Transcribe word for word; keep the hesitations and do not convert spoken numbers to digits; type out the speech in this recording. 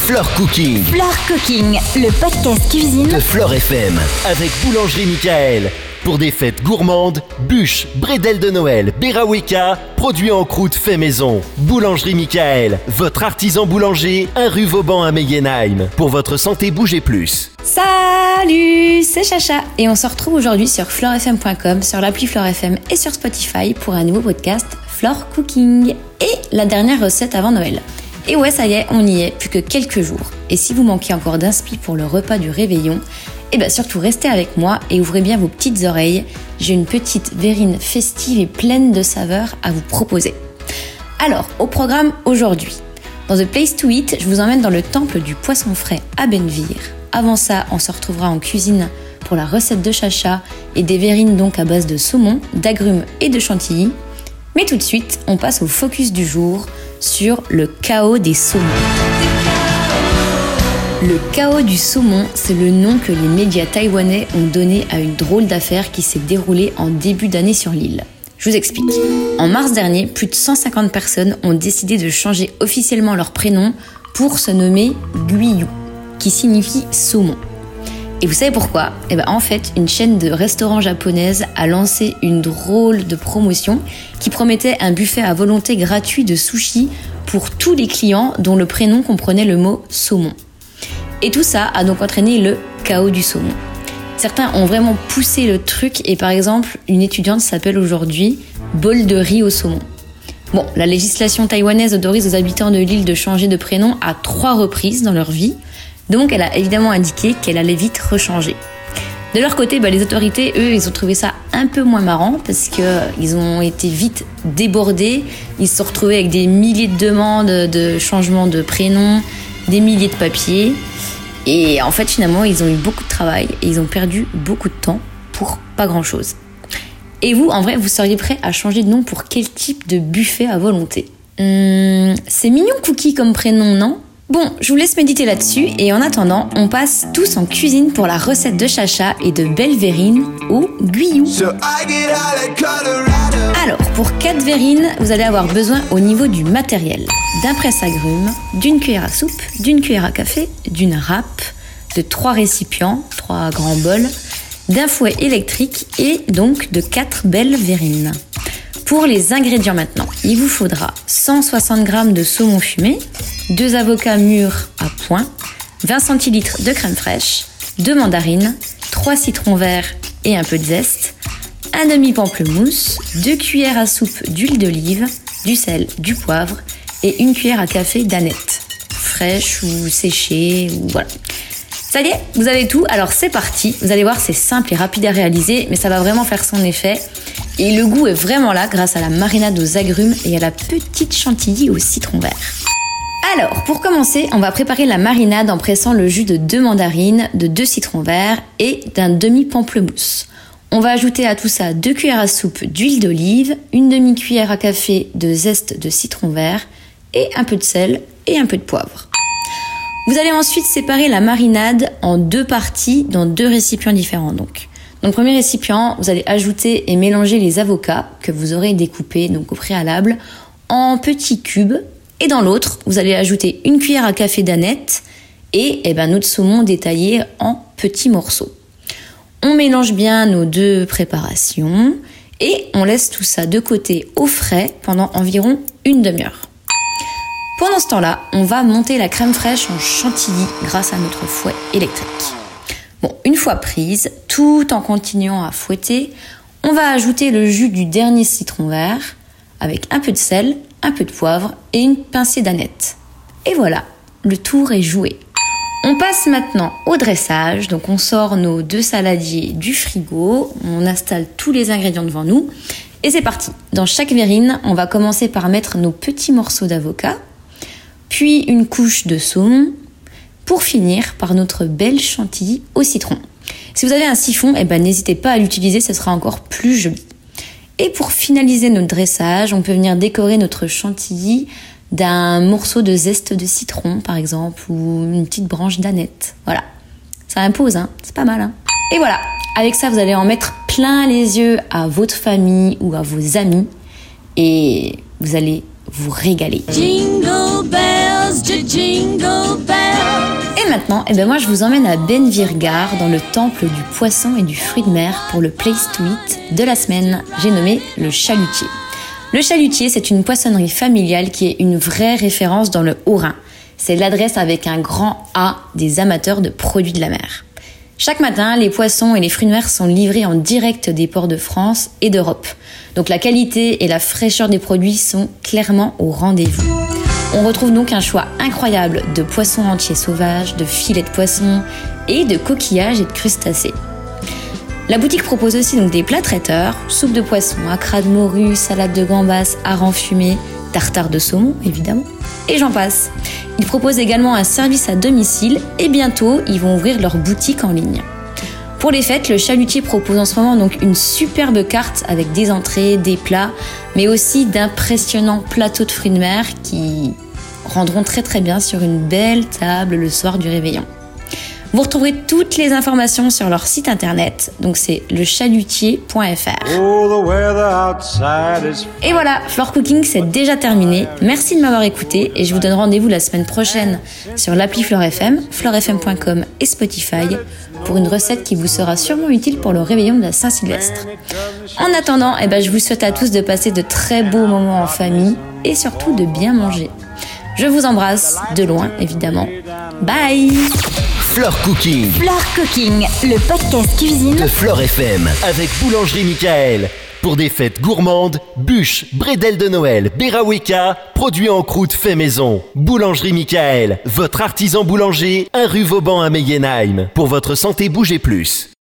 Flore Cooking. Flore Cooking, le podcast cuisine de Flore F M. Avec Boulangerie Michael. Pour des fêtes gourmandes, bûches, bredel de Noël, Beraweka, produits en croûte fait maison. Boulangerie Michael, votre artisan boulanger, un rue Vauban à Meyenheim. Pour votre santé, bougez plus. Salut, c'est Chacha et on se retrouve aujourd'hui sur flore f m point com, sur l'appli Flore F M et sur Spotify pour un nouveau podcast Flore Cooking et la dernière recette avant Noël. Et ouais, ça y est, on y est, plus que quelques jours. Et si vous manquez encore d'inspi pour le repas du réveillon, eh bien surtout restez avec moi et ouvrez bien vos petites oreilles. J'ai une petite verrine festive et pleine de saveurs à vous proposer. Alors, au programme aujourd'hui. Dans The Place to Eat, je vous emmène dans le temple du poisson frais à Benvir. Avant ça, on se retrouvera en cuisine pour la recette de Chacha et des verrines donc à base de saumon, d'agrumes et de chantilly. Mais tout de suite, on passe au focus du jour sur le chaos des saumons. Le chaos du saumon, c'est le nom que les médias taïwanais ont donné à une drôle d'affaire qui s'est déroulée en début d'année sur l'île. Je vous explique. En mars dernier, plus de cent cinquante personnes ont décidé de changer officiellement leur prénom pour se nommer Guiyu, qui signifie saumon. Et vous savez pourquoi ? Eh ben en fait, une chaîne de restaurants japonaise a lancé une drôle de promotion qui promettait un buffet à volonté gratuit de sushi pour tous les clients dont le prénom comprenait le mot saumon. Et tout ça a donc entraîné le chaos du saumon. Certains ont vraiment poussé le truc et par exemple, une étudiante s'appelle aujourd'hui bol de riz au saumon. Bon, la législation taïwanaise autorise aux habitants de l'île de changer de prénom à trois reprises dans leur vie, donc elle a évidemment indiqué qu'elle allait vite rechanger. De leur côté, bah, les autorités, eux, ils ont trouvé ça un peu moins marrant parce qu'ils ont été vite débordés, ils se sont retrouvés avec des milliers de demandes de changement de prénom, des milliers de papiers. Et en fait, finalement, ils ont eu beaucoup de travail et ils ont perdu beaucoup de temps pour pas grand-chose. Et vous, en vrai, vous seriez prêt à changer de nom pour quel type de buffet à volonté ? hum, C'est mignon Cookie comme prénom, non ? Bon, je vous laisse méditer là-dessus et en attendant, on passe tous en cuisine pour la recette de Chacha et de belles verrines au Guiyu. Alors, pour quatre verrines, vous allez avoir besoin au niveau du matériel d'un presse-agrumes, d'une cuillère à soupe, d'une cuillère à café, d'une râpe, de trois récipients, trois grands bols, d'un fouet électrique et donc de quatre belles verrines. Pour les ingrédients maintenant, il vous faudra cent soixante grammes de saumon fumé, deux avocats mûrs à point, vingt centilitres de crème fraîche, deux mandarines, trois citrons verts et un peu de zeste, un demi-pamplemousse, deux cuillères à soupe d'huile d'olive, du sel, du poivre et une cuillère à café d'aneth, fraîche ou séchée, ou voilà. Ça y est, vous avez tout, alors c'est parti. Vous allez voir, c'est simple et rapide à réaliser, mais ça va vraiment faire son effet. Et le goût est vraiment là grâce à la marinade aux agrumes et à la petite chantilly au citron vert. Alors, pour commencer, on va préparer la marinade en pressant le jus de deux mandarines, de deux citrons verts et d'un demi-pamplemousse. On va ajouter à tout ça deux cuillères à soupe d'huile d'olive, une demi-cuillère à café de zeste de citron vert et un peu de sel et un peu de poivre. Vous allez ensuite séparer la marinade en deux parties dans deux récipients différents donc. Dans le premier récipient, vous allez ajouter et mélanger les avocats que vous aurez découpés donc au préalable en petits cubes. Et dans l'autre, vous allez ajouter une cuillère à café d'aneth et eh ben, notre saumon détaillé en petits morceaux. On mélange bien nos deux préparations et on laisse tout ça de côté au frais pendant environ une demi-heure. Pendant ce temps-là, on va monter la crème fraîche en chantilly grâce à notre fouet électrique. Bon, une fois prise, tout en continuant à fouetter, on va ajouter le jus du dernier citron vert avec un peu de sel, un peu de poivre et une pincée d'aneth. Et voilà, le tour est joué. On passe maintenant au dressage, donc on sort nos deux saladiers du frigo, on installe tous les ingrédients devant nous et c'est parti. Dans chaque verrine, on va commencer par mettre nos petits morceaux d'avocat, puis une couche de saumon, pour finir par notre belle chantilly au citron. Si vous avez un siphon, eh ben, n'hésitez pas à l'utiliser, ce sera encore plus joli. Et pour finaliser notre dressage, on peut venir décorer notre chantilly d'un morceau de zeste de citron, par exemple, ou une petite branche d'aneth. Voilà, ça impose, hein, c'est pas mal. Hein. Et voilà, avec ça, vous allez en mettre plein les yeux à votre famille ou à vos amis, et vous allez vous régaler. Jingle bells, jingle bells. maintenant, eh ben moi je vous emmène à Benvirgard, dans le temple du poisson et du fruit de mer, pour le Place to Eat de la semaine. J'ai nommé le Chalutier. Le Chalutier, c'est une poissonnerie familiale qui est une vraie référence dans le Haut-Rhin. C'est l'adresse avec un grand A des amateurs de produits de la mer. Chaque matin, les poissons et les fruits de mer sont livrés en direct des ports de France et d'Europe. Donc la qualité et la fraîcheur des produits sont clairement au rendez-vous. On retrouve donc un choix incroyable de poissons entiers sauvages, de filets de poissons et de coquillages et de crustacés. La boutique propose aussi donc des plats traiteurs, soupe de poisson, acra de morue, salade de gambas, harengs fumés, tartare de saumon évidemment, et j'en passe. Ils proposent également un service à domicile et bientôt ils vont ouvrir leur boutique en ligne. Pour les fêtes, le Chalutier propose en ce moment donc une superbe carte avec des entrées, des plats, mais aussi d'impressionnants plateaux de fruits de mer qui rendront très très bien sur une belle table le soir du réveillon. Vous retrouverez toutes les informations sur leur site internet, donc c'est le chalutier point f r. Et voilà, Flore Cooking c'est déjà terminé. Merci de m'avoir écouté et je vous donne rendez-vous la semaine prochaine sur l'appli Flore F M, flore f m point com et Spotify pour une recette qui vous sera sûrement utile pour le réveillon de la Saint-Sylvestre. En attendant, eh ben, je vous souhaite à tous de passer de très beaux moments en famille et surtout de bien manger. Je vous embrasse, de loin évidemment. Bye! Flore Cooking. Flore Cooking, le podcast cuisine de Flore F M avec Boulangerie Michael. Pour des fêtes gourmandes, bûches, bredel de Noël, Beraweka, produits en croûte fait maison. Boulangerie Michael, votre artisan boulanger, un rue Vauban à Meyenheim. Pour votre santé, bougez plus.